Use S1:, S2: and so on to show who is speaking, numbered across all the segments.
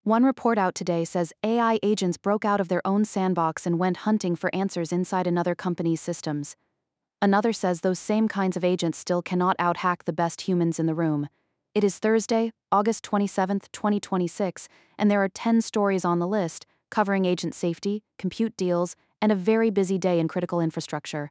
S1: One report out today says AI agents broke out of their own sandbox and went hunting for answers inside another company's systems. Another says those same kinds of agents still cannot out-hack the best humans in the room. It is Thursday, August 27, 2026, and there are 10 stories on the list, covering agent safety, compute deals, and a very busy day in critical infrastructure.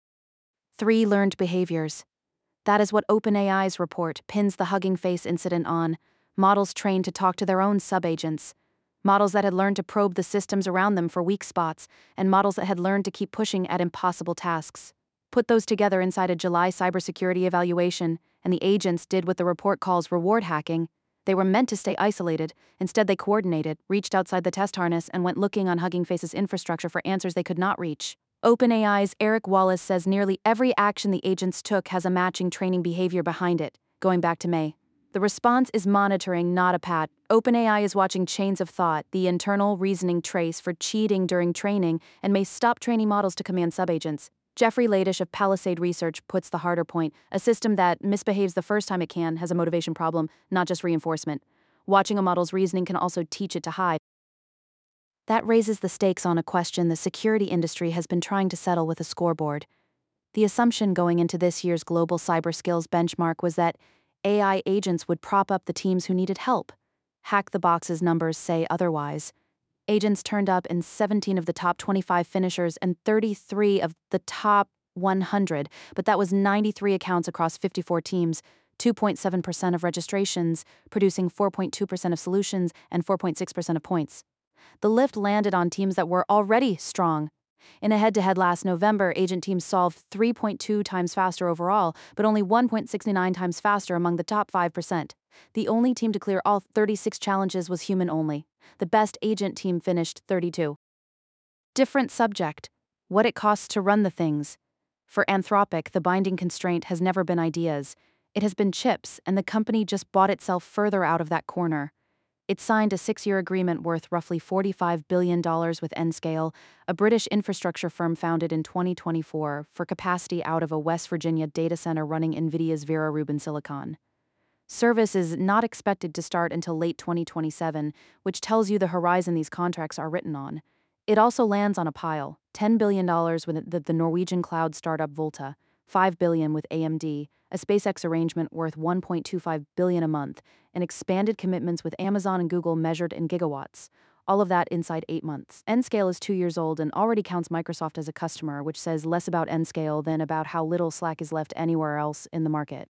S1: 3 learned behaviors. That is what OpenAI's report pins the Hugging Face incident on. Models trained to talk to their own sub-agents. Models that had learned to probe the systems around them for weak spots, and models that had learned to keep pushing at impossible tasks. Put those together inside a July cybersecurity evaluation, and the agents did what the report calls reward hacking. They were meant to stay isolated. Instead, they coordinated, reached outside the test harness, and went looking on Hugging Face's infrastructure for answers they could not reach. OpenAI's Eric Wallace says nearly every action the agents took has a matching training behavior behind it, going back to May. The response is monitoring, not a pat. OpenAI is watching chains of thought, the internal reasoning trace for cheating during training, and may stop training models to command subagents. Jeffrey Ladish of Palisade Research puts the harder point: a system that misbehaves the first time it can has a motivation problem, not just reinforcement. Watching a model's reasoning can also teach it to hide. That raises the stakes on a question the security industry has been trying to settle with a scoreboard. The assumption going into this year's Global Cyber Skills Benchmark was that AI agents would prop up the teams who needed help. Hack the Box's numbers say otherwise. Agents turned up in 17 of the top 25 finishers and 33 of the top 100, but that was 93 accounts across 54 teams, 2.7% of registrations, producing 4.2% of solutions and 4.6% of points. The lift landed on teams that were already strong. In a head-to-head last November, agent teams solved 3.2 times faster overall, but only 1.69 times faster among the top 5%. The only team to clear all 36 challenges was human only. The best agent team finished 32. Different subject: what it costs to run the things. For Anthropic, the binding constraint has never been ideas. It has been chips, and the company just bought itself further out of that corner. It signed a 6-year agreement worth roughly $45 billion with Nscale, a British infrastructure firm founded in 2024, for capacity out of a West Virginia data center running NVIDIA's Vera Rubin silicon. Service is not expected to start until late 2027, which tells you the horizon these contracts are written on. It also lands on a pile: $10 billion with the Norwegian cloud startup Volta, $5 billion with AMD, a SpaceX arrangement worth $1.25 billion a month, and expanded commitments with Amazon and Google measured in gigawatts. All of that inside 8 months. Nscale is 2 years old and already counts Microsoft as a customer, which says less about Nscale than about how little slack is left anywhere else in the market.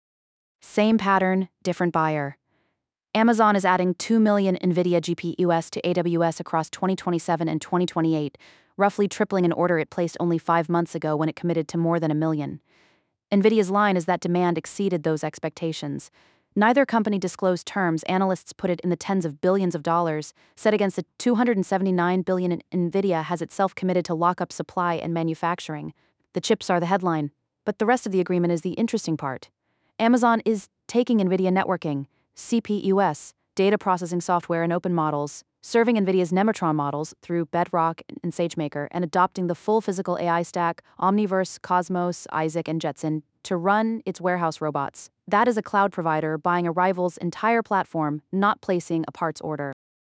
S1: Same pattern, different buyer. Amazon is adding 2 million NVIDIA GPUs to AWS across 2027 and 2028, roughly tripling an order it placed only 5 months ago when it committed to more than 1 million. NVIDIA's line is that demand exceeded those expectations. Neither company disclosed terms. Analysts put it in the tens of billions of dollars, set against the $279 billion NVIDIA has itself committed to lock up supply and manufacturing. The chips are the headline, but the rest of the agreement is the interesting part. Amazon is taking NVIDIA networking, CPUs, data processing software and open models, serving NVIDIA's Nematron models through Bedrock and SageMaker, and adopting the full physical AI stack, Omniverse, Cosmos, Isaac, and Jetson, to run its warehouse robots. That is a cloud provider buying a rival's entire platform, not placing a parts order.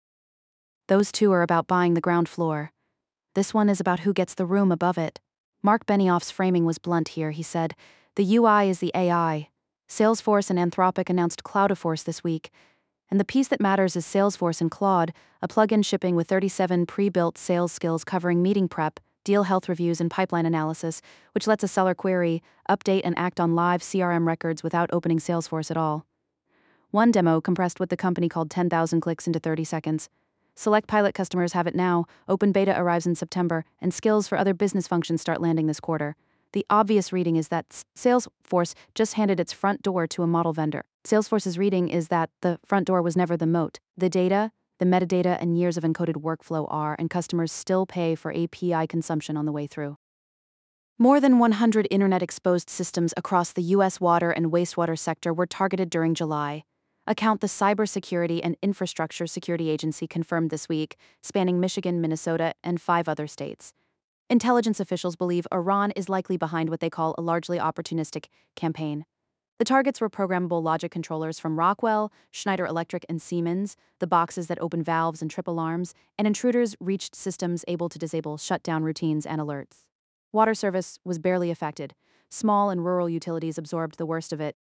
S1: Those two are about buying the ground floor. This one is about who gets the room above it. Mark Benioff's framing was blunt here. He said, "The UI is the AI." Salesforce and Anthropic announced Cloudforce this week, and the piece that matters is Salesforce and Claude, a plugin shipping with 37 pre-built sales skills covering meeting prep, deal health reviews, and pipeline analysis, which lets a seller query, update, and act on live CRM records without opening Salesforce at all. One demo compressed what the company called 10,000 clicks into 30 seconds. Select pilot customers have it now, open beta arrives in September, and skills for other business functions start landing this quarter. The obvious reading is that Salesforce just handed its front door to a model vendor. Salesforce's reading is that the front door was never the moat. The data, the metadata, and years of encoded workflow are, and customers still pay for API consumption on the way through. More than 100 internet-exposed systems across the U.S. water and wastewater sector were targeted during July. A count the Cybersecurity and Infrastructure Security Agency confirmed this week, spanning Michigan, Minnesota, and 5 other states. Intelligence officials believe Iran is likely behind what they call a largely opportunistic campaign. The targets were programmable logic controllers from Rockwell, Schneider Electric, and Siemens, the boxes that open valves and trip alarms, and intruders reached systems able to disable shutdown routines and alerts. Water service was barely affected. Small and rural utilities absorbed the worst of it.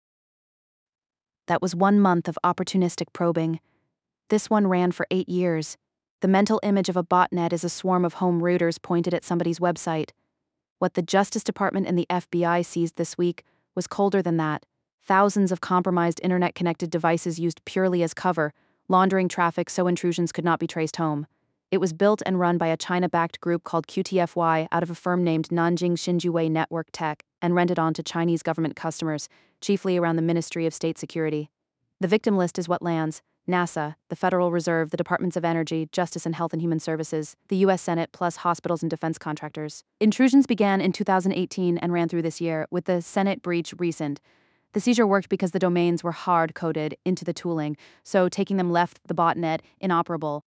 S1: That was 1 month of opportunistic probing. This one ran for 8 years. The mental image of a botnet is a swarm of home routers pointed at somebody's website. What the Justice Department and the FBI seized this week was colder than that. Thousands of compromised internet-connected devices used purely as cover, laundering traffic so intrusions could not be traced home. It was built and run by a China-backed group called QTFY out of a firm named Nanjing Xinjiwei Network Tech and rented on to Chinese government customers, chiefly around the Ministry of State Security. The victim list is what lands: NASA, the Federal Reserve, the Departments of Energy, Justice and Health and Human Services, the U.S. Senate, plus hospitals and defense contractors. Intrusions began in 2018 and ran through this year, with the Senate breach recent. The seizure worked because the domains were hard-coded into the tooling, so taking them left the botnet inoperable.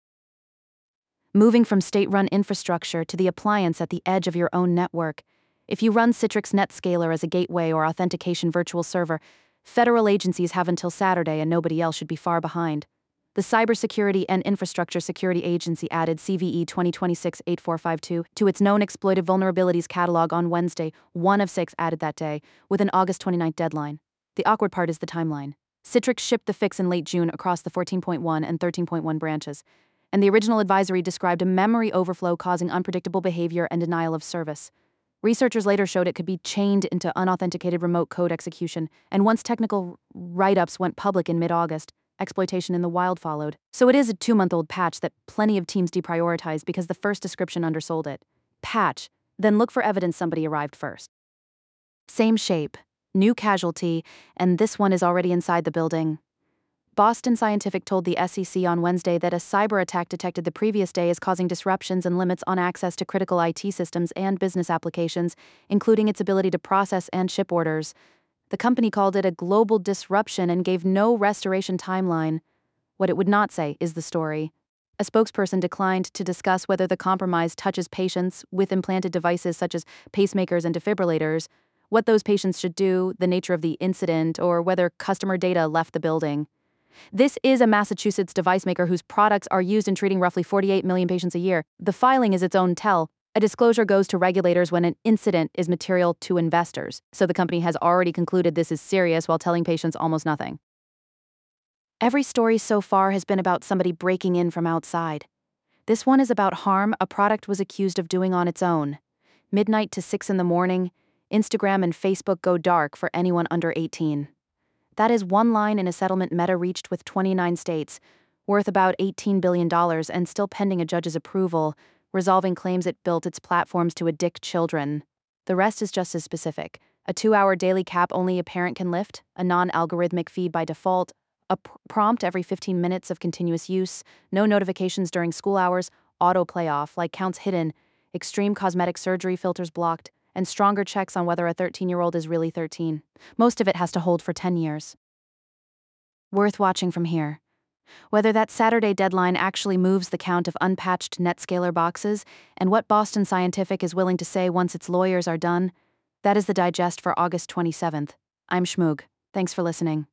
S1: Moving from state-run infrastructure to the appliance at the edge of your own network. If you run Citrix NetScaler as a gateway or authentication virtual server, federal agencies have until Saturday and nobody else should be far behind. The Cybersecurity and Infrastructure Security Agency added CVE 2026-8452 to its known exploited vulnerabilities catalog on Wednesday, one of 6 added that day, with an August 29 deadline. The awkward part is the timeline. Citrix shipped the fix in late June across the 14.1 and 13.1 branches, and the original advisory described a memory overflow causing unpredictable behavior and denial of service. Researchers later showed it could be chained into unauthenticated remote code execution, and once technical write-ups went public in mid-August, exploitation in the wild followed. So it is a 2-month-old patch that plenty of teams deprioritized because the first description undersold it. Patch, then look for evidence somebody arrived first. Same shape, new casualty, and this one is already inside the building. Boston Scientific told the SEC on Wednesday that a cyber attack detected the previous day is causing disruptions and limits on access to critical IT systems and business applications, including its ability to process and ship orders. The company called it a global disruption and gave no restoration timeline. What it would not say is the story. A spokesperson declined to discuss whether the compromise touches patients with implanted devices such as pacemakers and defibrillators, what those patients should do, the nature of the incident, or whether customer data left the building. This is a Massachusetts device maker whose products are used in treating roughly 48 million patients a year. The filing is its own tell. A disclosure goes to regulators when an incident is material to investors, so the company has already concluded this is serious while telling patients almost nothing. Every story so far has been about somebody breaking in from outside. This one is about harm a product was accused of doing on its own. Midnight to 6 in the morning, Instagram and Facebook go dark for anyone under 18. That is one line in a settlement Meta reached with 29 states, worth about $18 billion and still pending a judge's approval, resolving claims it built its platforms to addict children. The rest is just as specific. A 2-hour daily cap only a parent can lift, a non-algorithmic feed by default, a prompt every 15 minutes of continuous use, no notifications during school hours, auto playoff, like counts hidden, extreme cosmetic surgery filters blocked, and stronger checks on whether a 13-year-old is really 13. Most of it has to hold for 10 years. Worth watching from here. Whether that Saturday deadline actually moves the count of unpatched NetScaler boxes, and what Boston Scientific is willing to say once its lawyers are done, that is the digest for August 27th. I'm Shmoog. Thanks for listening.